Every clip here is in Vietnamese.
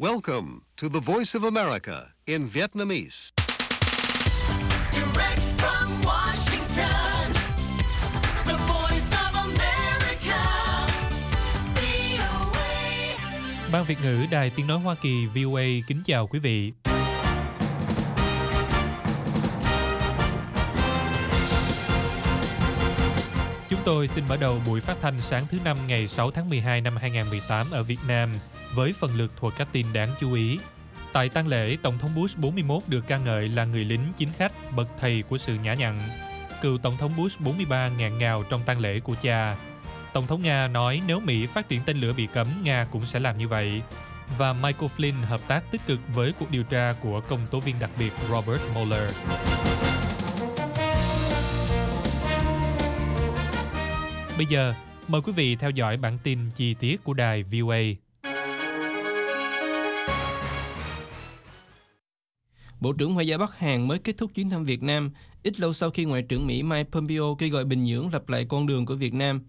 Welcome to the Voice of America in Vietnamese. Direct from Washington, the Voice of America, VOA. Ban Việt ngữ Đài Tiếng nói Hoa Kỳ VOA kính chào quý vị. Chúng tôi xin mở đầu buổi phát thanh sáng thứ Năm ngày 6 tháng 12 năm 2018 ở Việt Nam với phần lượt thuộc các tin đáng chú ý. Tại tang lễ, Tổng thống Bush 41 được ca ngợi là người lính chính khách, bậc thầy của sự nhã nhặn. Cựu Tổng thống Bush 43 nghẹn ngào trong tang lễ của cha. Tổng thống Nga nói nếu Mỹ phát triển tên lửa bị cấm, Nga cũng sẽ làm như vậy. Và Michael Flynn hợp tác tích cực với cuộc điều tra của công tố viên đặc biệt Robert Mueller. Bây giờ, mời quý vị theo dõi bản tin chi tiết của đài VOA. Bộ trưởng Ngoại giao Bắc Hàn mới kết thúc chuyến thăm Việt Nam, ít lâu sau khi Ngoại trưởng Mỹ Mike Pompeo kêu gọi Bình Nhưỡng lập lại con đường của Việt Nam.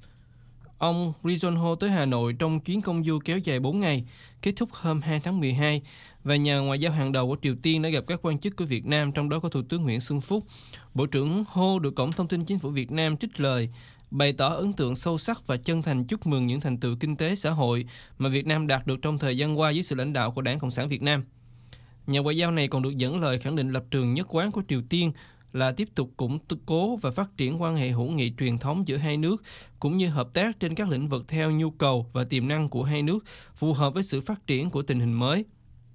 Ông Ri Jong Ho tới Hà Nội trong chuyến công du kéo dài 4 ngày, kết thúc hôm 2 tháng 12, và nhà ngoại giao hàng đầu của Triều Tiên đã gặp các quan chức của Việt Nam, trong đó có Thủ tướng Nguyễn Xuân Phúc. Bộ trưởng Ho được Cổng Thông tin Chính phủ Việt Nam trích lời, bày tỏ ấn tượng sâu sắc và chân thành chúc mừng những thành tựu kinh tế xã hội mà Việt Nam đạt được trong thời gian qua dưới sự lãnh đạo của Đảng Cộng sản Việt Nam. Nhà ngoại giao này còn được dẫn lời khẳng định lập trường nhất quán của Triều Tiên là tiếp tục củng cố và phát triển quan hệ hữu nghị truyền thống giữa hai nước, cũng như hợp tác trên các lĩnh vực theo nhu cầu và tiềm năng của hai nước, phù hợp với sự phát triển của tình hình mới.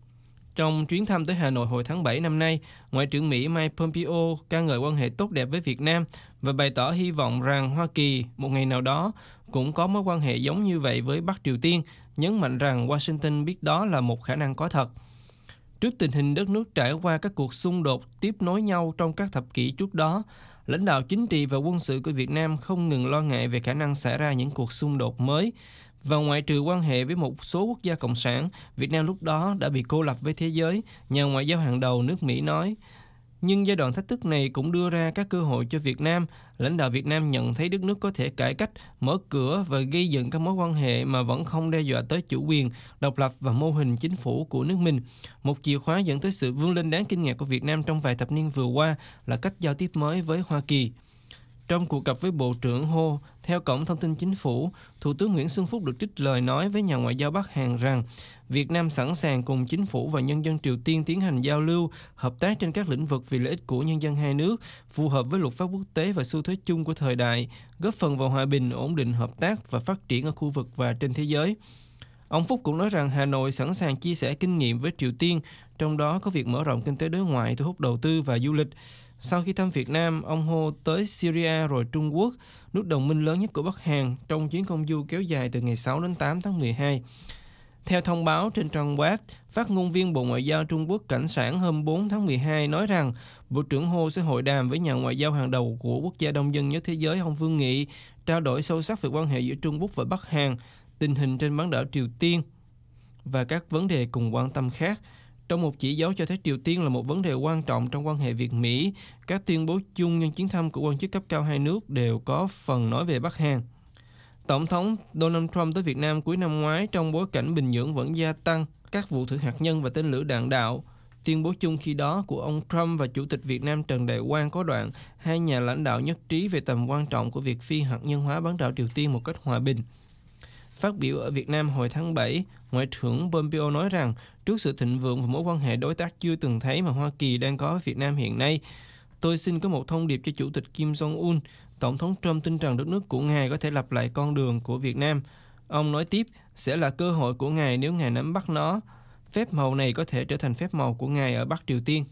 Trong chuyến thăm tới Hà Nội hồi tháng 7 năm nay, Ngoại trưởng Mỹ Mike Pompeo ca ngợi quan hệ tốt đẹp với Việt Nam và bày tỏ hy vọng rằng Hoa Kỳ một ngày nào đó cũng có mối quan hệ giống như vậy với Bắc Triều Tiên, nhấn mạnh rằng Washington biết đó là một khả năng có thật. Trước tình hình đất nước trải qua các cuộc xung đột tiếp nối nhau trong các thập kỷ trước đó, lãnh đạo chính trị và quân sự của Việt Nam không ngừng lo ngại về khả năng xảy ra những cuộc xung đột mới. Và ngoại trừ quan hệ với một số quốc gia cộng sản, Việt Nam lúc đó đã bị cô lập với thế giới, nhà ngoại giao hàng đầu nước Mỹ nói. Nhưng giai đoạn thách thức này cũng đưa ra các cơ hội cho Việt Nam. Lãnh đạo Việt Nam nhận thấy đất nước có thể cải cách, mở cửa và gây dựng các mối quan hệ mà vẫn không đe dọa tới chủ quyền, độc lập và mô hình chính phủ của nước mình. Một chìa khóa dẫn tới sự vươn lên đáng kinh ngạc của Việt Nam trong vài thập niên vừa qua là cách giao tiếp mới với Hoa Kỳ. Trong cuộc gặp với Bộ trưởng Ho, theo Cổng Thông tin Chính phủ, Thủ tướng Nguyễn Xuân Phúc được trích lời nói với nhà ngoại giao Bắc Hàn rằng Việt Nam sẵn sàng cùng chính phủ và nhân dân Triều Tiên tiến hành giao lưu, hợp tác trên các lĩnh vực vì lợi ích của nhân dân hai nước, phù hợp với luật pháp quốc tế và xu thế chung của thời đại, góp phần vào hòa bình, ổn định, hợp tác và phát triển ở khu vực và trên thế giới. Ông Phúc cũng nói rằng Hà Nội sẵn sàng chia sẻ kinh nghiệm với Triều Tiên, trong đó có việc mở rộng kinh tế đối ngoại, thu hút đầu tư và du lịch. Sau khi thăm Việt Nam, ông Ho tới Syria rồi Trung Quốc, nước đồng minh lớn nhất của Bắc Hàn, trong chuyến công du kéo dài từ ngày 6 đến 8 tháng 12. Theo thông báo trên trang web, phát ngôn viên Bộ Ngoại giao Trung Quốc Cảnh Sản hôm 4 tháng 12 nói rằng Bộ trưởng Ho sẽ hội đàm với nhà ngoại giao hàng đầu của quốc gia đông dân nhất thế giới ông Vương Nghị, trao đổi sâu sắc về quan hệ giữa Trung Quốc và Bắc Hàn, tình hình trên bán đảo Triều Tiên và các vấn đề cùng quan tâm khác. Trong một chỉ dấu cho thấy Triều Tiên là một vấn đề quan trọng trong quan hệ Việt-Mỹ, các tuyên bố chung nhân chuyến thăm của quan chức cấp cao hai nước đều có phần nói về Bắc Hàn. Tổng thống Donald Trump tới Việt Nam cuối năm ngoái trong bối cảnh Bình Nhưỡng vẫn gia tăng các vụ thử hạt nhân và tên lửa đạn đạo. Tuyên bố chung khi đó của ông Trump và Chủ tịch Việt Nam Trần Đại Quang có đoạn hai nhà lãnh đạo nhất trí về tầm quan trọng của việc phi hạt nhân hóa bán đảo Triều Tiên một cách hòa bình. Phát biểu ở Việt Nam hồi tháng 7, Ngoại trưởng Pompeo nói rằng trước sự thịnh vượng và mối quan hệ đối tác chưa từng thấy mà Hoa Kỳ đang có với Việt Nam hiện nay, tôi xin có một thông điệp cho Chủ tịch Kim Jong-un. Tổng thống Trump tin rằng đất nước của Ngài có thể lặp lại con đường của Việt Nam. Ông nói tiếp, sẽ là cơ hội của Ngài nếu Ngài nắm bắt nó. Phép màu này có thể trở thành phép màu của Ngài ở Bắc Triều Tiên.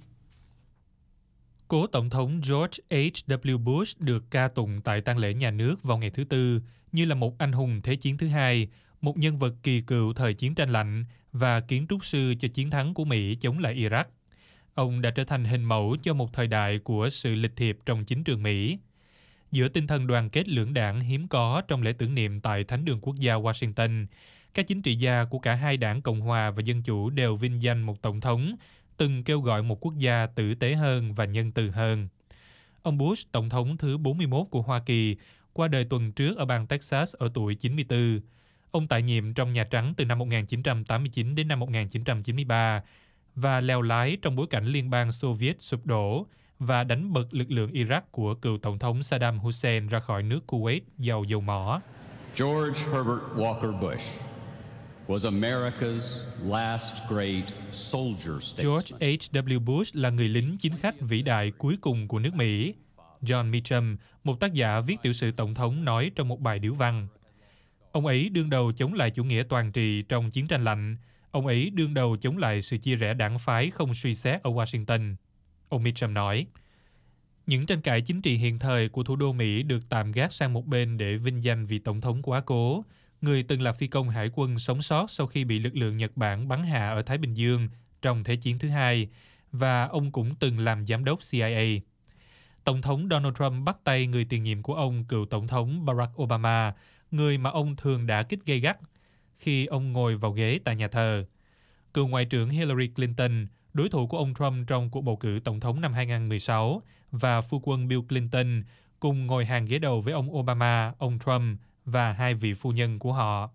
Cố Tổng thống George H.W. Bush được ca tụng tại tang lễ nhà nước vào ngày thứ Tư như là một anh hùng Thế chiến thứ hai, một nhân vật kỳ cựu thời chiến tranh lạnh và kiến trúc sư cho chiến thắng của Mỹ chống lại Iraq. Ông đã trở thành hình mẫu cho một thời đại của sự lịch thiệp trong chính trường Mỹ. Giữa tinh thần đoàn kết lưỡng đảng hiếm có trong lễ tưởng niệm tại Thánh đường Quốc gia Washington, các chính trị gia của cả hai đảng Cộng hòa và Dân chủ đều vinh danh một tổng thống từng kêu gọi một quốc gia tử tế hơn và nhân từ hơn. Ông Bush, tổng thống thứ 41 của Hoa Kỳ, qua đời tuần trước ở bang Texas ở tuổi 94. Ông tại nhiệm trong Nhà Trắng từ năm 1989 đến năm 1993 và leo lái trong bối cảnh Liên bang Xô Viết sụp đổ và đánh bật lực lượng Iraq của cựu Tổng thống Saddam Hussein ra khỏi nước Kuwait giàu dầu mỏ. George Herbert Walker Bush was America's last great soldier statesman. George H.W. Bush là người lính chính khách vĩ đại cuối cùng của nước Mỹ. John Meacham, một tác giả viết tiểu sử Tổng thống, nói trong một bài điếu văn. Ông ấy đương đầu chống lại chủ nghĩa toàn trị trong chiến tranh lạnh. Ông ấy đương đầu chống lại sự chia rẽ đảng phái không suy xét ở Washington. Ông Meacham nói, những tranh cãi chính trị hiện thời của thủ đô Mỹ được tạm gác sang một bên để vinh danh vị Tổng thống quá cố, người từng là phi công hải quân sống sót sau khi bị lực lượng Nhật Bản bắn hạ ở Thái Bình Dương trong Thế chiến thứ hai, và ông cũng từng làm giám đốc CIA. Tổng thống Donald Trump bắt tay người tiền nhiệm của ông, cựu Tổng thống Barack Obama, người mà ông thường đả kích gay gắt khi ông ngồi vào ghế tại nhà thờ. Cựu Ngoại trưởng Hillary Clinton, đối thủ của ông Trump trong cuộc bầu cử Tổng thống năm 2016, và phu quân Bill Clinton cùng ngồi hàng ghế đầu với ông Obama, ông Trump và hai vị phu nhân của họ.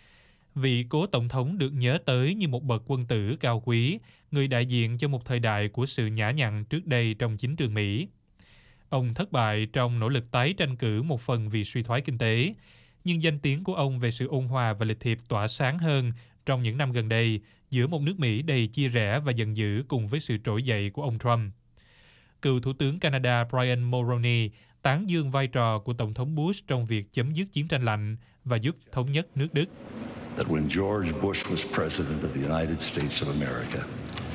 Vị cố Tổng thống được nhớ tới như một bậc quân tử cao quý, người đại diện cho một thời đại của sự nhã nhặn trước đây trong chính trường Mỹ. Ông thất bại trong nỗ lực tái tranh cử một phần vì suy thoái kinh tế, nhưng danh tiếng của ông về sự ôn hòa và lịch thiệp tỏa sáng hơn trong những năm gần đây giữa một nước Mỹ đầy chia rẽ và giận dữ cùng với sự trỗi dậy của ông Trump. Cựu Thủ tướng Canada Brian Mulroney tán dương vai trò của Tổng thống Bush trong việc chấm dứt chiến tranh lạnh và giúp thống nhất nước Đức. That when George Bush was president of the United States of America,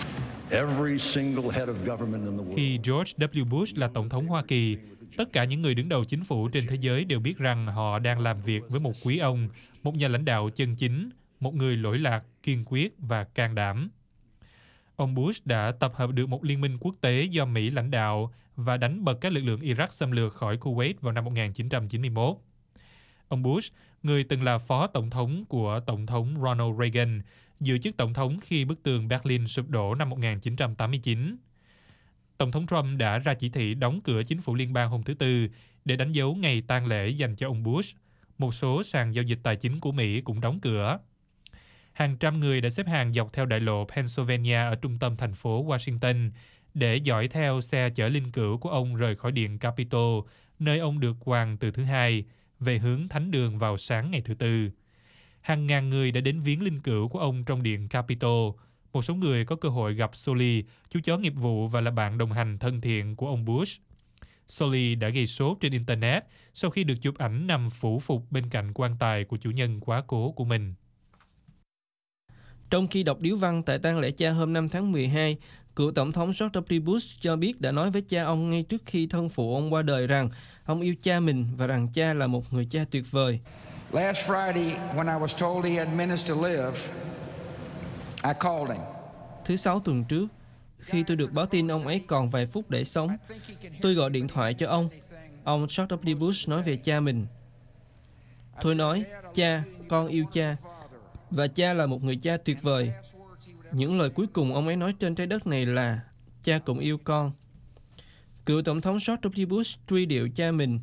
every single head of government in the world. Khi George W. Bush là Tổng thống Hoa Kỳ, tất cả những người đứng đầu chính phủ trên thế giới đều biết rằng họ đang làm việc với một quý ông, một nhà lãnh đạo chân chính, một người lỗi lạc, kiên quyết và can đảm. Ông Bush đã tập hợp được một liên minh quốc tế do Mỹ lãnh đạo và đánh bật các lực lượng Iraq xâm lược khỏi Kuwait vào năm 1991. Ông Bush, người từng là phó tổng thống của Tổng thống Ronald Reagan, giữ chức tổng thống khi bức tường Berlin sụp đổ năm 1989. Tổng thống Trump đã ra chỉ thị đóng cửa chính phủ liên bang hôm thứ Tư để đánh dấu ngày tang lễ dành cho ông Bush. Một số sàn giao dịch tài chính của Mỹ cũng đóng cửa. Hàng trăm người đã xếp hàng dọc theo đại lộ Pennsylvania ở trung tâm thành phố Washington để dõi theo xe chở linh cữu của ông rời khỏi điện Capitol, nơi ông được quàng từ thứ Hai, về hướng thánh đường vào sáng ngày thứ Tư. Hàng ngàn người đã đến viếng linh cữu của ông trong điện Capitol. Một số người có cơ hội gặp Sully, chú chó nghiệp vụ và là bạn đồng hành thân thiện của ông Bush. Sully đã gây sốt trên Internet sau khi được chụp ảnh nằm phủ phục bên cạnh quan tài của chủ nhân quá cố của mình. Trong khi đọc điếu văn tại tang lễ cha hôm 5 tháng 12, cựu Tổng thống George W. Bush cho biết đã nói với cha ông ngay trước khi thân phụ ông qua đời rằng ông yêu cha mình và rằng cha là một người cha tuyệt vời. Last Friday, when I was told he had minutes to live, I called him. Thứ Sáu tuần trước, khi tôi được báo tin ông ấy còn vài phút để sống, tôi gọi điện thoại cho ông. Ông George W. Bush nói về cha mình. Tôi nói, cha, con yêu cha, và cha là một người cha tuyệt vời. Những lời cuối cùng ông ấy nói trên trái đất này là, cha cũng yêu con. Cựu Tổng thống George W. Bush truy điệu cha mình.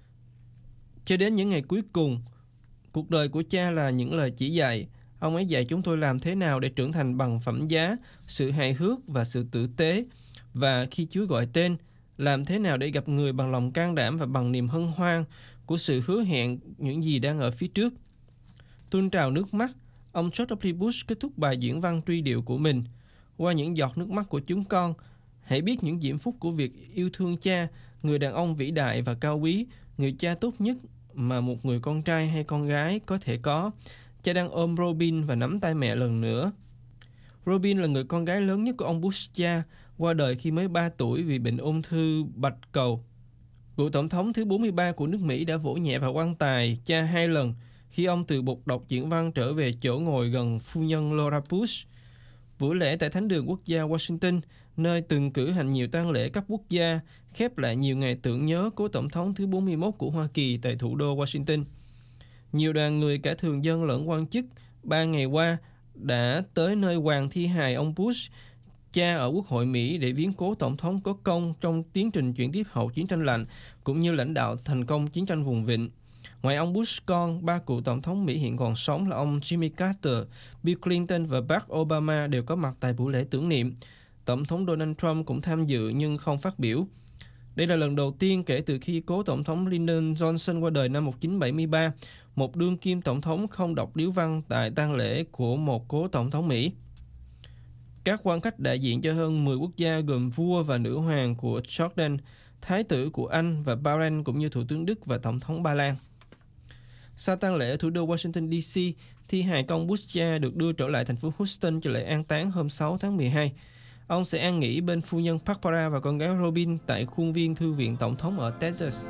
Cho đến những ngày cuối cùng, cuộc đời của cha là những lời chỉ dạy. Ông ấy dạy chúng tôi làm thế nào để trưởng thành bằng phẩm giá, sự hài hước và sự tử tế. Và khi Chúa gọi tên, làm thế nào để gặp người bằng lòng can đảm và bằng niềm hân hoan của sự hứa hẹn những gì đang ở phía trước. Tuôn trào nước mắt, ông George W. Bush kết thúc bài diễn văn truy điệu của mình. Qua những giọt nước mắt của chúng con, hãy biết những diễm phúc của việc yêu thương cha, người đàn ông vĩ đại và cao quý, người cha tốt nhất mà một người con trai hay con gái có thể có. Cha đang ôm Robin và nắm tay mẹ lần nữa. Robin là người con gái lớn nhất của ông Bush cha, qua đời khi mới 3 tuổi vì bệnh ung thư bạch cầu. Cựu tổng thống thứ 43 của nước Mỹ đã vỗ nhẹ vào quan tài cha 2 lần khi ông từ bục đọc diễn văn trở về chỗ ngồi gần phu nhân Laura Bush. Buổi lễ tại Thánh đường Quốc gia Washington, nơi từng cử hành nhiều tang lễ cấp quốc gia, khép lại nhiều ngày tưởng nhớ cố tổng thống thứ 41 của Hoa Kỳ tại thủ đô Washington. Nhiều đoàn người cả thường dân lẫn quan chức 3 ngày qua đã tới nơi quàng thi hài ông Bush, cha ở Quốc hội Mỹ để viếng cố tổng thống có công trong tiến trình chuyển tiếp hậu chiến tranh lạnh cũng như lãnh đạo thành công chiến tranh vùng vịnh. Ngoài ông Bush con, 3 cựu tổng thống Mỹ hiện còn sống là ông Jimmy Carter, Bill Clinton và Barack Obama đều có mặt tại buổi lễ tưởng niệm. Tổng thống Donald Trump cũng tham dự nhưng không phát biểu. Đây là lần đầu tiên kể từ khi cố tổng thống Lyndon Johnson qua đời năm 1973, một đương kim tổng thống không đọc điếu văn tại tang lễ của một cố tổng thống Mỹ. Các quan khách đại diện cho hơn 10 quốc gia gồm vua và nữ hoàng của Jordan, thái tử của Anh và Bahrain cũng như thủ tướng Đức và tổng thống Ba Lan. Sau tang lễ ở thủ đô Washington DC, thi hài của ông Bush cha được đưa trở lại thành phố Houston cho lễ an táng hôm 6 tháng 12. Ông sẽ an nghỉ bên phu nhân Barbara và con gái Robin tại khuôn viên Thư viện Tổng thống ở Texas.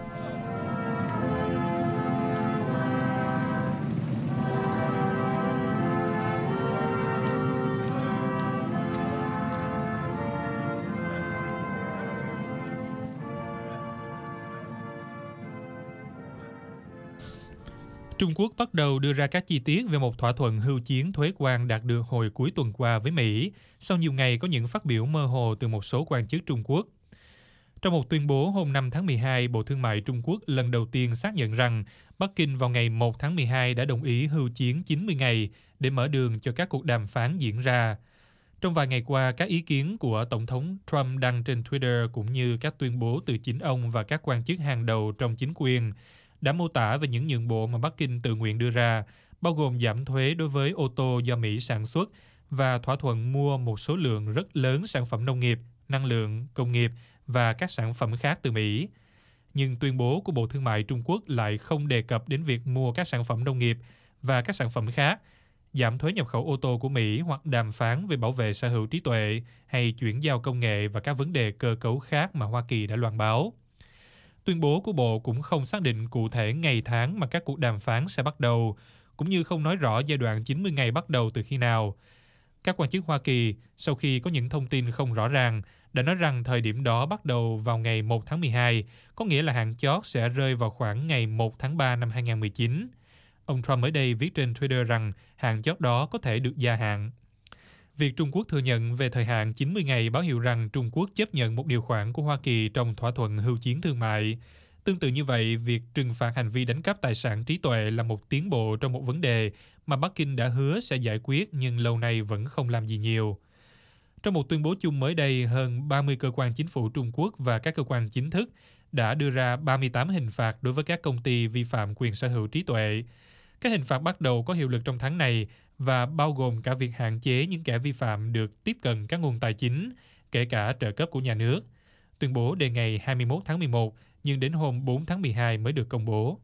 Trung Quốc bắt đầu đưa ra các chi tiết về một thỏa thuận hưu chiến thuế quan đạt được hồi cuối tuần qua với Mỹ, sau nhiều ngày có những phát biểu mơ hồ từ một số quan chức Trung Quốc. Trong một tuyên bố hôm 5 tháng 12, Bộ Thương mại Trung Quốc lần đầu tiên xác nhận rằng Bắc Kinh vào ngày 1 tháng 12 đã đồng ý hưu chiến 90 ngày để mở đường cho các cuộc đàm phán diễn ra. Trong vài ngày qua, các ý kiến của Tổng thống Trump đăng trên Twitter cũng như các tuyên bố từ chính ông và các quan chức hàng đầu trong chính quyền đã mô tả về những nhượng bộ mà Bắc Kinh tự nguyện đưa ra, bao gồm giảm thuế đối với ô tô do Mỹ sản xuất và thỏa thuận mua một số lượng rất lớn sản phẩm nông nghiệp, năng lượng, công nghiệp và các sản phẩm khác từ Mỹ. Nhưng tuyên bố của Bộ Thương mại Trung Quốc lại không đề cập đến việc mua các sản phẩm nông nghiệp và các sản phẩm khác, giảm thuế nhập khẩu ô tô của Mỹ hoặc đàm phán về bảo vệ sở hữu trí tuệ hay chuyển giao công nghệ và các vấn đề cơ cấu khác mà Hoa Kỳ đã loan báo. Tuyên bố của Bộ cũng không xác định cụ thể ngày tháng mà các cuộc đàm phán sẽ bắt đầu, cũng như không nói rõ giai đoạn 90 ngày bắt đầu từ khi nào. Các quan chức Hoa Kỳ, sau khi có những thông tin không rõ ràng, đã nói rằng thời điểm đó bắt đầu vào ngày 1 tháng 12, có nghĩa là hạn chót sẽ rơi vào khoảng ngày 1 tháng 3 năm 2019. Ông Trump mới đây viết trên Twitter rằng hạn chót đó có thể được gia hạn. Việc Trung Quốc thừa nhận về thời hạn 90 ngày báo hiệu rằng Trung Quốc chấp nhận một điều khoản của Hoa Kỳ trong thỏa thuận hưu chiến thương mại. Tương tự như vậy, việc trừng phạt hành vi đánh cắp tài sản trí tuệ là một tiến bộ trong một vấn đề mà Bắc Kinh đã hứa sẽ giải quyết nhưng lâu nay vẫn không làm gì nhiều. Trong một tuyên bố chung mới đây, hơn 30 cơ quan chính phủ Trung Quốc và các cơ quan chính thức đã đưa ra 38 hình phạt đối với các công ty vi phạm quyền sở hữu trí tuệ. Các hình phạt bắt đầu có hiệu lực trong tháng này và bao gồm cả việc hạn chế những kẻ vi phạm được tiếp cận các nguồn tài chính, kể cả trợ cấp của nhà nước. Tuyên bố đề ngày 21 tháng 11, nhưng đến hôm 4 tháng 12 mới được công bố.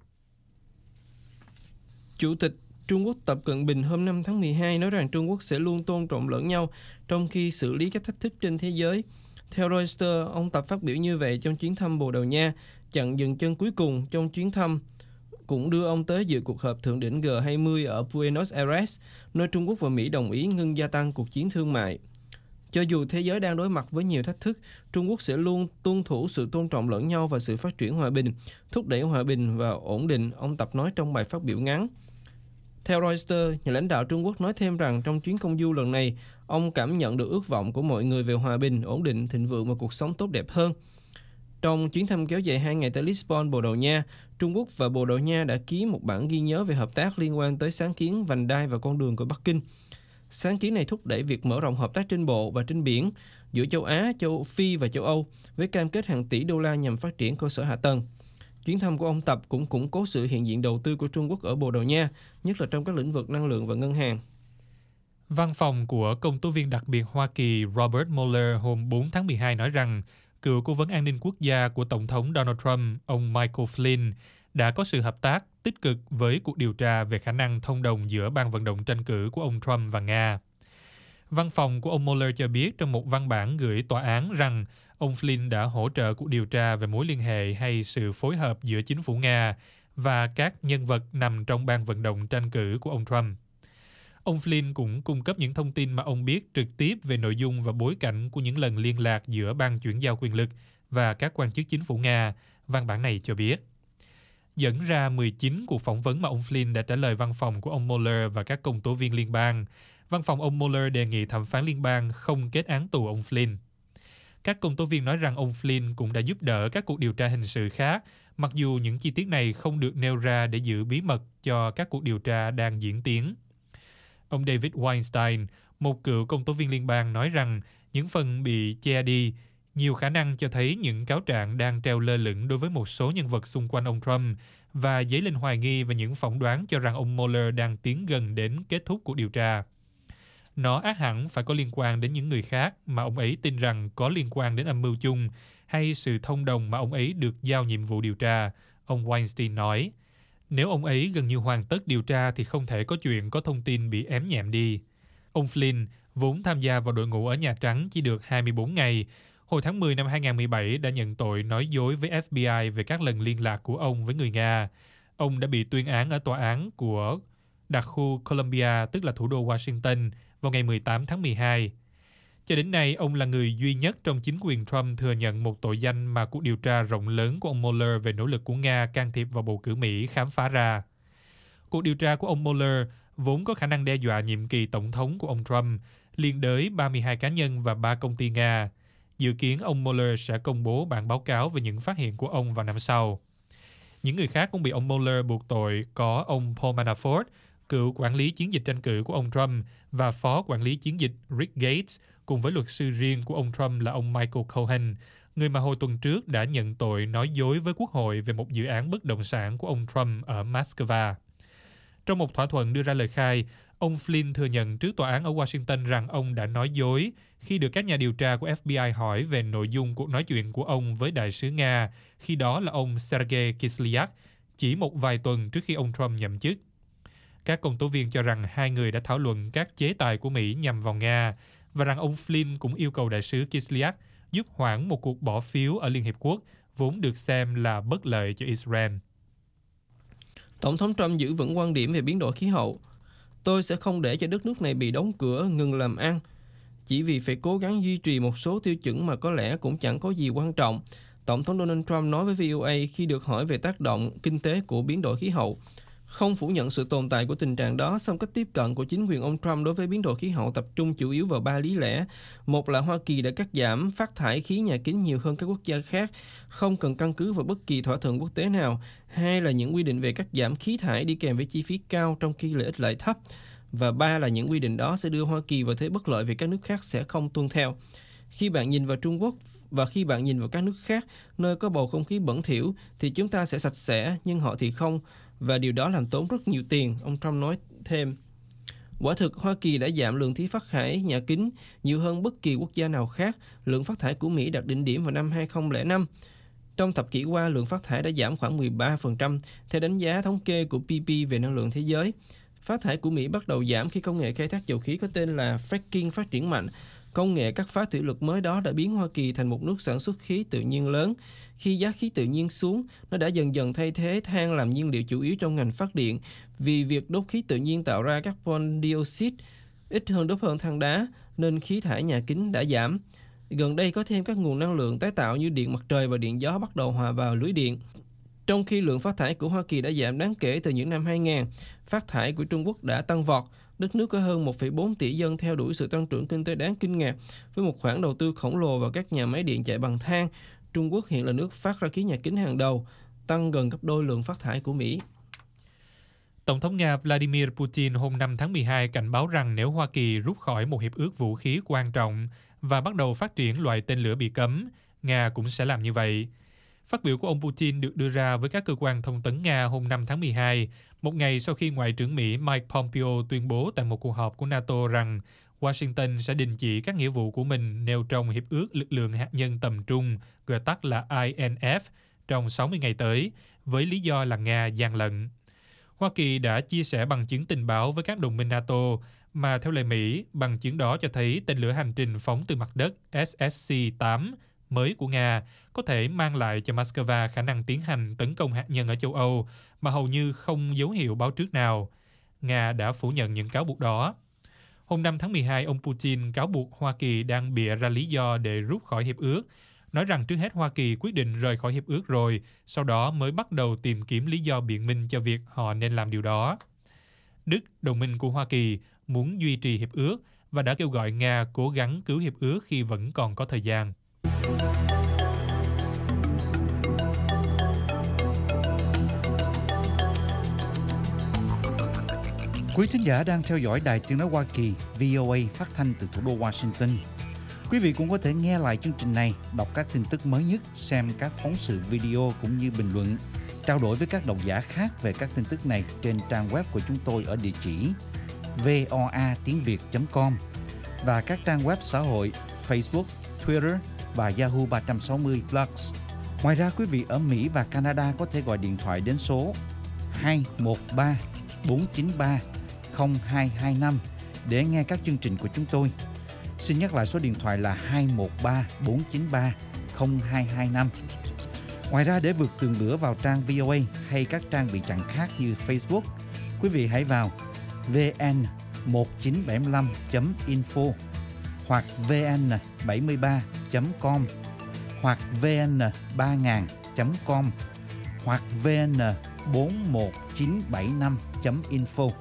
Chủ tịch Trung Quốc Tập Cận Bình hôm 5 tháng 12 nói rằng Trung Quốc sẽ luôn tôn trọng lẫn nhau trong khi xử lý các thách thức trên thế giới. Theo Reuters, ông Tập phát biểu như vậy trong chuyến thăm Bồ Đào Nha, chặng dừng chân cuối cùng trong chuyến thăm cũng đưa ông tới dự cuộc họp thượng đỉnh G20 ở Buenos Aires, nơi Trung Quốc và Mỹ đồng ý ngưng gia tăng cuộc chiến thương mại. Cho dù thế giới đang đối mặt với nhiều thách thức, Trung Quốc sẽ luôn tuân thủ sự tôn trọng lẫn nhau và sự phát triển hòa bình, thúc đẩy hòa bình và ổn định, ông Tập nói trong bài phát biểu ngắn. Theo Reuters, nhà lãnh đạo Trung Quốc nói thêm rằng trong chuyến công du lần này, ông cảm nhận được ước vọng của mọi người về hòa bình, ổn định, thịnh vượng và cuộc sống tốt đẹp hơn. Trong chuyến thăm kéo dài 2 ngày tại Lisbon, Bồ Đào Nha, Trung Quốc và Bồ Đào Nha đã ký một bản ghi nhớ về hợp tác liên quan tới sáng kiến vành đai và con đường của Bắc Kinh. Sáng kiến này thúc đẩy việc mở rộng hợp tác trên bộ và trên biển giữa châu Á, châu Phi và châu Âu với cam kết hàng tỷ đô la nhằm phát triển cơ sở hạ tầng. Chuyến thăm của ông Tập cũng củng cố sự hiện diện đầu tư của Trung Quốc ở Bồ Đào Nha, nhất là trong các lĩnh vực năng lượng và ngân hàng. Văn phòng của công tố viên đặc biệt Hoa Kỳ Robert Mueller hôm 4 tháng 12 nói rằng cựu cố vấn an ninh quốc gia của Tổng thống Donald Trump, ông Michael Flynn, đã có sự hợp tác tích cực với cuộc điều tra về khả năng thông đồng giữa ban vận động tranh cử của ông Trump và Nga. Văn phòng của ông Mueller cho biết trong một văn bản gửi tòa án rằng ông Flynn đã hỗ trợ cuộc điều tra về mối liên hệ hay sự phối hợp giữa chính phủ Nga và các nhân vật nằm trong ban vận động tranh cử của ông Trump. Ông Flynn cũng cung cấp những thông tin mà ông biết trực tiếp về nội dung và bối cảnh của những lần liên lạc giữa ban chuyển giao quyền lực và các quan chức chính phủ Nga, văn bản này cho biết. Dẫn ra 19 cuộc phỏng vấn mà ông Flynn đã trả lời văn phòng của ông Mueller và các công tố viên liên bang, văn phòng ông Mueller đề nghị thẩm phán liên bang không kết án tù ông Flynn. Các công tố viên nói rằng ông Flynn cũng đã giúp đỡ các cuộc điều tra hình sự khác mặc dù những chi tiết này không được nêu ra để giữ bí mật cho các cuộc điều tra đang diễn tiến. Ông David Weinstein, một cựu công tố viên liên bang, nói rằng những phần bị che đi nhiều khả năng cho thấy những cáo trạng đang treo lơ lửng đối với một số nhân vật xung quanh ông Trump và dấy lên hoài nghi về những phỏng đoán cho rằng ông Mueller đang tiến gần đến kết thúc cuộc điều tra. Nó ắt hẳn phải có liên quan đến những người khác mà ông ấy tin rằng có liên quan đến âm mưu chung hay sự thông đồng mà ông ấy được giao nhiệm vụ điều tra, ông Weinstein nói. Nếu ông ấy gần như hoàn tất điều tra thì không thể có chuyện có thông tin bị ém nhẹm đi. Ông Flynn, vốn tham gia vào đội ngũ ở Nhà Trắng chỉ được 24 ngày, hồi tháng 10 năm 2017 đã nhận tội nói dối với FBI về các lần liên lạc của ông với người Nga. Ông đã bị tuyên án ở tòa án của đặc khu Columbia, tức là thủ đô Washington, vào ngày 18 tháng 12. Cho đến nay, ông là người duy nhất trong chính quyền Trump thừa nhận một tội danh mà cuộc điều tra rộng lớn của ông Mueller về nỗ lực của Nga can thiệp vào bầu cử Mỹ khám phá ra. Cuộc điều tra của ông Mueller vốn có khả năng đe dọa nhiệm kỳ tổng thống của ông Trump, liên đới 32 cá nhân và 3 công ty Nga. Dự kiến ông Mueller sẽ công bố bản báo cáo về những phát hiện của ông vào năm sau. Những người khác cũng bị ông Mueller buộc tội có ông Paul Manafort, cựu quản lý chiến dịch tranh cử của ông Trump, và phó quản lý chiến dịch Rick Gates, cùng với luật sư riêng của ông Trump là ông Michael Cohen, người mà hồi tuần trước đã nhận tội nói dối với Quốc hội về một dự án bất động sản của ông Trump ở Moscow. Trong một thỏa thuận đưa ra lời khai, ông Flynn thừa nhận trước tòa án ở Washington rằng ông đã nói dối khi được các nhà điều tra của FBI hỏi về nội dung cuộc nói chuyện của ông với đại sứ Nga, khi đó là ông Sergei Kislyak, chỉ một vài tuần trước khi ông Trump nhậm chức. Các công tố viên cho rằng hai người đã thảo luận các chế tài của Mỹ nhằm vào Nga và rằng ông Flynn cũng yêu cầu đại sứ Kislyak giúp hoãn một cuộc bỏ phiếu ở Liên Hiệp Quốc vốn được xem là bất lợi cho Israel. Tổng thống Trump giữ vững quan điểm về biến đổi khí hậu. Tôi sẽ không để cho đất nước này bị đóng cửa, ngừng làm ăn, chỉ vì phải cố gắng duy trì một số tiêu chuẩn mà có lẽ cũng chẳng có gì quan trọng, Tổng thống Donald Trump nói với VOA khi được hỏi về tác động kinh tế của biến đổi khí hậu. Không phủ nhận sự tồn tại của tình trạng đó, song cách tiếp cận của chính quyền ông Trump đối với biến đổi khí hậu tập trung chủ yếu vào 3 lý lẽ. Một là Hoa Kỳ đã cắt giảm phát thải khí nhà kính nhiều hơn các quốc gia khác, không cần căn cứ vào bất kỳ thỏa thuận quốc tế nào. Hai là những quy định về cắt giảm khí thải đi kèm với chi phí cao trong khi lợi ích lại thấp. Và ba là những quy định đó sẽ đưa Hoa Kỳ vào thế bất lợi vì các nước khác sẽ không tuân theo. Khi bạn nhìn vào Trung Quốc và khi bạn nhìn vào các nước khác, nơi có bầu không khí bẩn thỉu, thì chúng ta sẽ sạch sẽ, nhưng họ thì không. Và điều đó làm tốn rất nhiều tiền, ông Trump nói thêm. Quả thực, Hoa Kỳ đã giảm lượng khí phát thải nhà kính nhiều hơn bất kỳ quốc gia nào khác. Lượng phát thải của Mỹ đạt đỉnh điểm vào năm 2005. Trong thập kỷ qua, lượng phát thải đã giảm khoảng 13%, theo đánh giá thống kê của PP về năng lượng thế giới. Phát thải của Mỹ bắt đầu giảm khi công nghệ khai thác dầu khí có tên là fracking phát triển mạnh. Công nghệ cắt phá thủy lực mới đó đã biến Hoa Kỳ thành một nước sản xuất khí tự nhiên lớn. Khi giá khí tự nhiên xuống, nó đã dần dần thay thế than làm nhiên liệu chủ yếu trong ngành phát điện, vì việc đốt khí tự nhiên tạo ra carbon dioxide ít hơn đốt hơn than đá, nên khí thải nhà kính đã giảm. Gần đây có thêm các nguồn năng lượng tái tạo như điện mặt trời và điện gió bắt đầu hòa vào lưới điện. Trong khi lượng phát thải của Hoa Kỳ đã giảm đáng kể từ những năm 2000, phát thải của Trung Quốc đã tăng vọt. Đất nước có hơn 1,4 tỷ dân theo đuổi sự tăng trưởng kinh tế đáng kinh ngạc với một khoản đầu tư khổng lồ vào các nhà máy điện chạy bằng than. Trung Quốc hiện là nước phát ra khí nhà kính hàng đầu, tăng gần gấp đôi lượng phát thải của Mỹ. Tổng thống Nga Vladimir Putin hôm 5 tháng 12 cảnh báo rằng nếu Hoa Kỳ rút khỏi một hiệp ước vũ khí quan trọng và bắt đầu phát triển loại tên lửa bị cấm, Nga cũng sẽ làm như vậy. Phát biểu của ông Putin được đưa ra với các cơ quan thông tấn Nga hôm 5 tháng 12, một ngày sau khi Ngoại trưởng Mỹ Mike Pompeo tuyên bố tại một cuộc họp của NATO rằng Washington sẽ đình chỉ các nghĩa vụ của mình nêu trong Hiệp ước Lực lượng Hạt nhân tầm trung, gọi tắt là INF, trong 60 ngày tới, với lý do là Nga gian lận. Hoa Kỳ đã chia sẻ bằng chứng tình báo với các đồng minh NATO, mà theo lời Mỹ, bằng chứng đó cho thấy tên lửa hành trình phóng từ mặt đất SSC-8 mới của Nga có thể mang lại cho Moscow khả năng tiến hành tấn công hạt nhân ở châu Âu mà hầu như không dấu hiệu báo trước nào. Nga đã phủ nhận những cáo buộc đó. Hôm 5 tháng 12, ông Putin cáo buộc Hoa Kỳ đang bịa ra lý do để rút khỏi hiệp ước, nói rằng trước hết Hoa Kỳ quyết định rời khỏi hiệp ước rồi, sau đó mới bắt đầu tìm kiếm lý do biện minh cho việc họ nên làm điều đó. Đức, đồng minh của Hoa Kỳ, muốn duy trì hiệp ước và đã kêu gọi Nga cố gắng cứu hiệp ước khi vẫn còn có thời gian. Quý thính giả đang theo dõi Đài Tiếng nói Hoa Kỳ VOA phát thanh từ thủ đô Washington. Quý vị cũng có thể nghe lại chương trình này, đọc các tin tức mới nhất, xem các phóng sự video cũng như bình luận, trao đổi với các độc giả khác về các tin tức này trên trang web của chúng tôi ở địa chỉ voatiengviet.com và các trang web xã hội Facebook, Twitter và Yahoo 360 Plus. Ngoài ra, quý vị ở Mỹ và Canada có thể gọi điện thoại đến số 213 493 0225 để nghe các chương trình của chúng tôi. Xin nhắc lại số điện thoại là 213 493 0225. Ngoài ra, để vượt tường lửa vào trang VOA hay các trang bị chặn khác như Facebook, quý vị hãy vào vn1975.info hoặc vn73.com hoặc vn3000.com hoặc vn41975.info.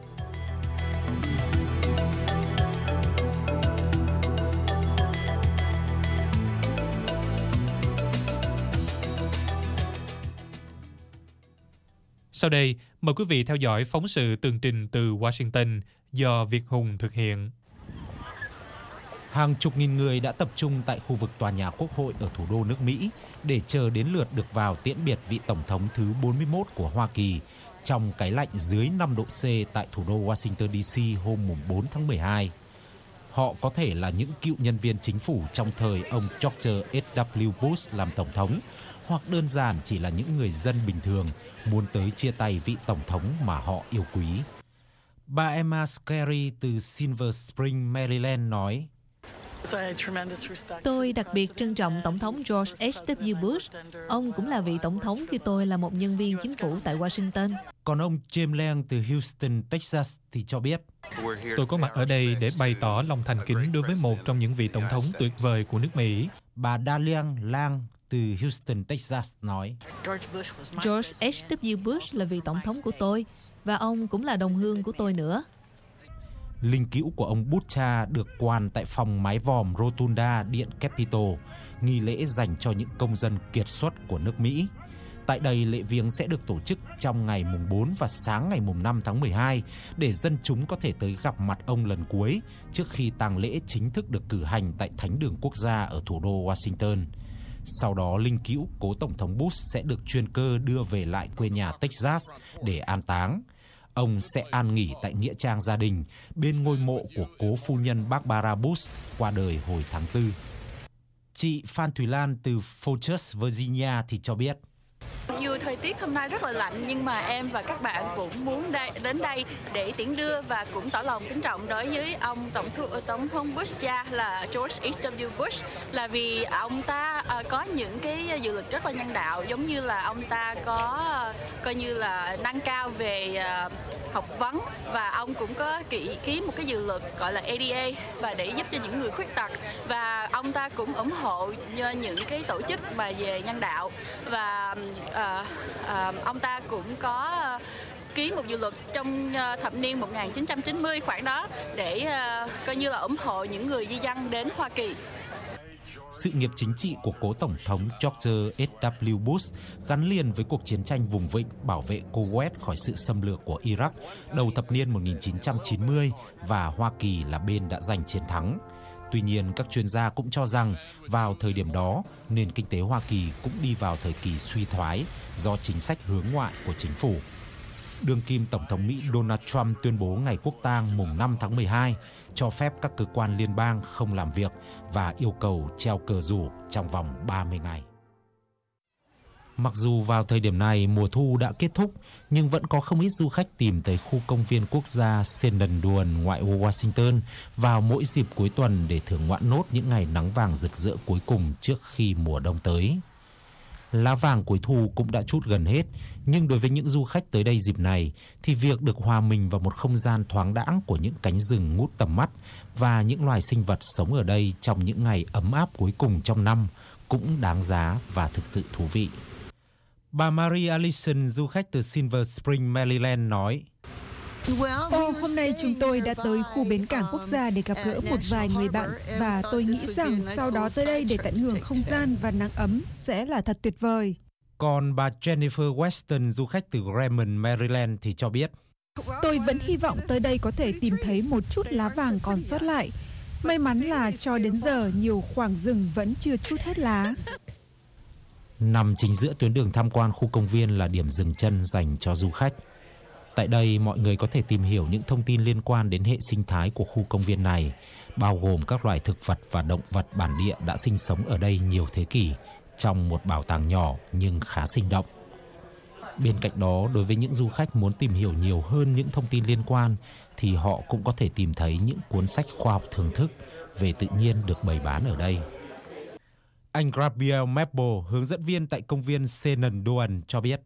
Sau đây, mời quý vị theo dõi phóng sự tường trình từ Washington do Việt Hùng thực hiện. Hàng chục nghìn người đã tập trung tại khu vực tòa nhà Quốc hội ở thủ đô nước Mỹ để chờ đến lượt được vào tiễn biệt vị Tổng thống thứ 41 của Hoa Kỳ trong cái lạnh dưới 5 độ C tại thủ đô Washington DC hôm 4 tháng 12. Họ có thể là những cựu nhân viên chính phủ trong thời ông George H.W. Bush làm Tổng thống, hoặc đơn giản chỉ là những người dân bình thường muốn tới chia tay vị Tổng thống mà họ yêu quý. Bà Emma Scarry từ Silver Spring, Maryland nói: Tôi đặc biệt trân trọng Tổng thống George H.W. Bush. Ông cũng là vị Tổng thống khi tôi là một nhân viên chính phủ tại Washington. Còn ông James Lang từ Houston, Texas thì cho biết: Tôi có mặt ở đây để bày tỏ lòng thành kính đối với một trong những vị Tổng thống tuyệt vời của nước Mỹ. Bà Dalian Lang từ Houston, Texas nói: George H.W. Bush là vị Tổng thống của tôi và ông cũng là đồng hương của tôi nữa. Linh cữu của ông Butcha được quàn tại phòng mái vòm Rotunda Điện Capitol, nghi lễ dành cho những công dân kiệt xuất của nước Mỹ. Tại đây, lễ viếng sẽ được tổ chức trong ngày mùng 4 và sáng ngày mùng 5 tháng 12 để dân chúng có thể tới gặp mặt ông lần cuối trước khi tang lễ chính thức được cử hành tại Thánh đường Quốc gia ở thủ đô Washington. Sau đó, linh cữu cố Tổng thống Bush sẽ được chuyên cơ đưa về lại quê nhà Texas để an táng. Ông sẽ an nghỉ tại nghĩa trang gia đình bên ngôi mộ của cố phu nhân Barbara Bush qua đời hồi tháng 4. Chị Phan Thùy Lan từ Fort Virginia thì cho biết: Dù thời tiết hôm nay rất là lạnh nhưng mà em và các bạn cũng muốn đến đây để tiễn đưa và cũng tỏ lòng kính trọng đối với ông Tổng thống Bush cha là George H.W. Bush, là vì ông ta có những cái dự luật rất là nhân đạo, giống như là ông ta có coi như là nâng cao về học vấn, và ông cũng có ký một cái dự luật gọi là ADA và để giúp cho những người khuyết tật, và ông ta cũng ủng hộ những cái tổ chức mà về nhân đạo, và ông ta cũng có ký một dự luật trong thập niên 1990 khoảng đó để coi như là ủng hộ những người di dân đến Hoa Kỳ. Sự nghiệp chính trị của cố Tổng thống George H.W. Bush gắn liền với cuộc chiến tranh vùng vịnh bảo vệ Kuwait khỏi sự xâm lược của Iraq đầu thập niên 1990 và Hoa Kỳ là bên đã giành chiến thắng. Tuy nhiên, các chuyên gia cũng cho rằng vào thời điểm đó, nền kinh tế Hoa Kỳ cũng đi vào thời kỳ suy thoái do chính sách hướng ngoại của chính phủ. Đương kim Tổng thống Mỹ Donald Trump tuyên bố ngày quốc tang mùng 5 tháng 12 cho phép các cơ quan liên bang không làm việc và yêu cầu treo cờ rủ trong vòng 30 ngày. Mặc dù vào thời điểm này mùa thu đã kết thúc, nhưng vẫn có không ít du khách tìm tới khu công viên quốc gia Shenandoah ngoại ô Washington vào mỗi dịp cuối tuần để thưởng ngoạn nốt những ngày nắng vàng rực rỡ cuối cùng trước khi mùa đông tới. Lá vàng cuối thu cũng đã trút gần hết, nhưng đối với những du khách tới đây dịp này thì việc được hòa mình vào một không gian thoáng đãng của những cánh rừng ngút tầm mắt và những loài sinh vật sống ở đây trong những ngày ấm áp cuối cùng trong năm cũng đáng giá và thực sự thú vị. Bà Marie Allison, du khách từ Silver Spring, Maryland nói: Hôm nay chúng tôi đã tới khu bến cảng quốc gia để gặp gỡ một vài người bạn và tôi nghĩ rằng sau đó tới đây để tận hưởng không gian và nắng ấm sẽ là thật tuyệt vời. Còn bà Jennifer Weston, du khách từ Raymond, Maryland thì cho biết: Tôi vẫn hy vọng tới đây có thể tìm thấy một chút lá vàng còn sót lại. May mắn là cho đến giờ nhiều khoảng rừng vẫn chưa trút hết lá. Nằm chính giữa tuyến đường tham quan khu công viên là điểm dừng chân dành cho du khách. Tại đây, mọi người có thể tìm hiểu những thông tin liên quan đến hệ sinh thái của khu công viên này, bao gồm các loài thực vật và động vật bản địa đã sinh sống ở đây nhiều thế kỷ, trong một bảo tàng nhỏ nhưng khá sinh động. Bên cạnh đó, đối với những du khách muốn tìm hiểu nhiều hơn những thông tin liên quan, thì họ cũng có thể tìm thấy những cuốn sách khoa học thưởng thức về tự nhiên được bày bán ở đây. Anh Gabriel Maple, hướng dẫn viên tại công viên Shenandoah cho biết.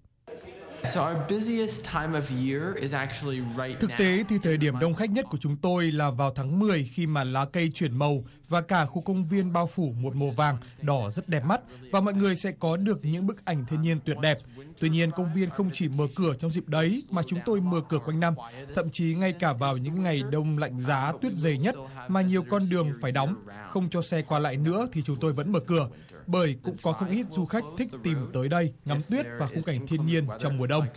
Thực tế thì thời điểm đông khách nhất của chúng tôi là vào tháng 10 khi mà lá cây chuyển màu và cả khu công viên bao phủ một màu vàng đỏ rất đẹp mắt và mọi người sẽ có được những bức ảnh thiên nhiên tuyệt đẹp. Tuy nhiên công viên không chỉ mở cửa trong dịp đấy mà chúng tôi mở cửa quanh năm, thậm chí ngay cả vào những ngày đông lạnh giá tuyết dày nhất mà nhiều con đường phải đóng, không cho xe qua lại nữa thì chúng tôi vẫn mở cửa. Bởi cũng có không ít du khách thích tìm tới đây ngắm tuyết và khung cảnh thiên nhiên trong mùa đông.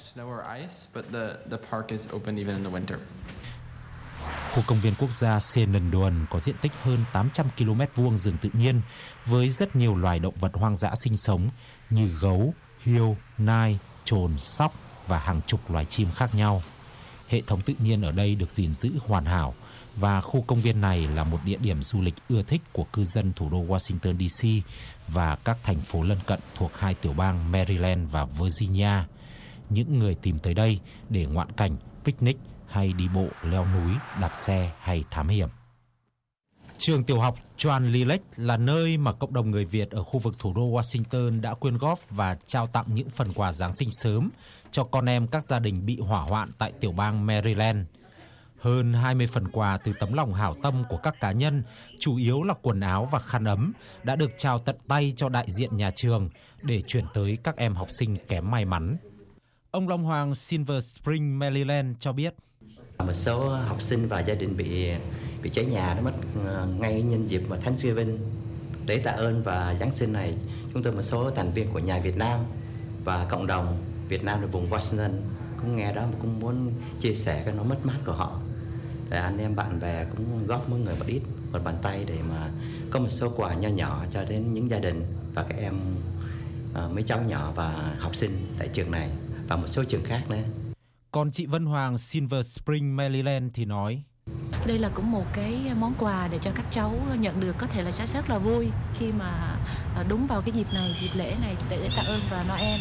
Khu công viên quốc gia Shenandoah có diện tích hơn 800 km vuông rừng tự nhiên với rất nhiều loài động vật hoang dã sinh sống như gấu, hươu, nai, trồn, sóc và hàng chục loài chim khác nhau. Hệ thống tự nhiên ở đây được gìn giữ hoàn hảo và khu công viên này là một địa điểm du lịch ưa thích của cư dân thủ đô Washington DC và các thành phố lân cận thuộc hai tiểu bang Maryland và Virginia. Những người tìm tới đây để ngoạn cảnh, picnic hay đi bộ, leo núi, đạp xe hay thám hiểm. Trường tiểu học John Lilek là nơi mà cộng đồng người Việt ở khu vực thủ đô Washington đã quyên góp và trao tặng những phần quà Giáng sinh sớm cho con em các gia đình bị hỏa hoạn tại tiểu bang Maryland. Hơn 20 phần quà từ tấm lòng hảo tâm của các cá nhân, chủ yếu là quần áo và khăn ấm, đã được trao tận tay cho đại diện nhà trường để chuyển tới các em học sinh kém may mắn. Ông Long Hoàng Silver Spring, Maryland cho biết. Một số học sinh và gia đình bị cháy nhà nó mất ngay nhân dịp mà Thanksgiving. Để tạ ơn và Giáng sinh này, chúng tôi một số thành viên của nhà Việt Nam và cộng đồng Việt Nam ở vùng Washington cũng nghe đó và cũng muốn chia sẻ cái nỗi mất mát của họ. Để anh em bạn bè cũng góp mỗi người một bàn tay để mà có một số quà nho nhỏ cho đến những gia đình và các em mấy cháu nhỏ và học sinh tại trường này và một số trường khác nữa. Còn chị Vân Hoàng Silver Spring, Maryland thì nói. Đây là cũng một cái món quà để cho các cháu nhận được, có thể là sẽ rất là vui khi mà đúng vào cái dịp này, dịp lễ này để tạ ơn và Noel.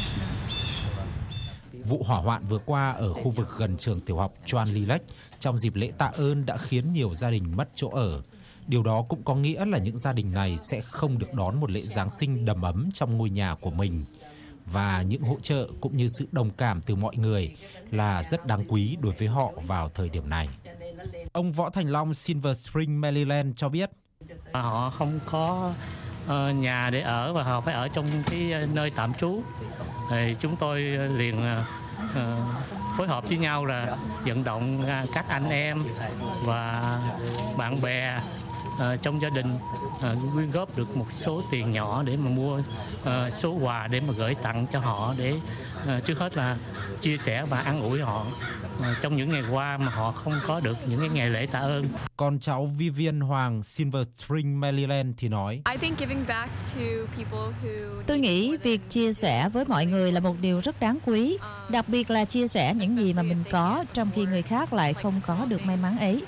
Vụ hỏa hoạn vừa qua ở khu vực gần trường tiểu học John Lilek trong dịp lễ tạ ơn đã khiến nhiều gia đình mất chỗ ở. Điều đó cũng có nghĩa là những gia đình này sẽ không được đón một lễ Giáng sinh đầm ấm trong ngôi nhà của mình. Và những hỗ trợ cũng như sự đồng cảm từ mọi người là rất đáng quý đối với họ vào thời điểm này. Ông Võ Thành Long, Silver Spring, Maryland cho biết. Họ không có nhà để ở và họ phải ở trong cái nơi tạm trú. Thì chúng tôi liền phối hợp với nhau là vận động các anh em và bạn bè trong gia đình quyên góp được một số tiền nhỏ để mà mua số quà để mà gửi tặng cho họ, để trước hết là chia sẻ và an ủi họ trong những ngày qua mà họ không có được những cái ngày lễ tạ ơn. Con cháu Vivian Hoàng, Silver Spring, Maryland thì nói. Tôi nghĩ việc chia sẻ với mọi người là một điều rất đáng quý, đặc biệt là chia sẻ những gì mà mình có trong khi người khác lại không có được may mắn ấy.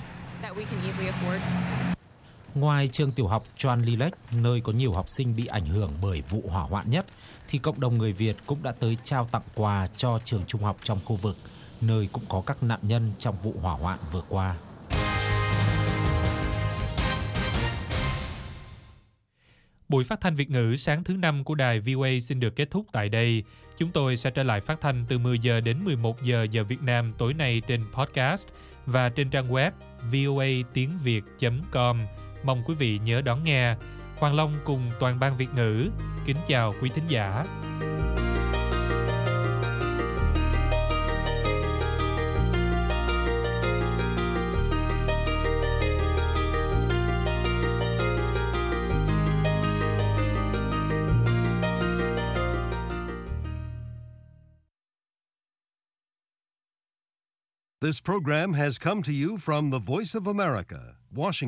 Ngoài trường tiểu học John Lilek, nơi có nhiều học sinh bị ảnh hưởng bởi vụ hỏa hoạn nhất, thì cộng đồng người Việt cũng đã tới trao tặng quà cho trường trung học trong khu vực, nơi cũng có các nạn nhân trong vụ hỏa hoạn vừa qua. Buổi phát thanh Việt ngữ sáng thứ Năm của đài VOA xin được kết thúc tại đây. Chúng tôi sẽ trở lại phát thanh từ 10 giờ đến 11 giờ giờ Việt Nam tối nay trên podcast và trên trang web voatiengviet.com. Mong quý vị nhớ đón nghe. Hoàng Long cùng toàn ban Việt ngữ kính chào quý thính giả. This program has come to you from the Voice of America, Washington.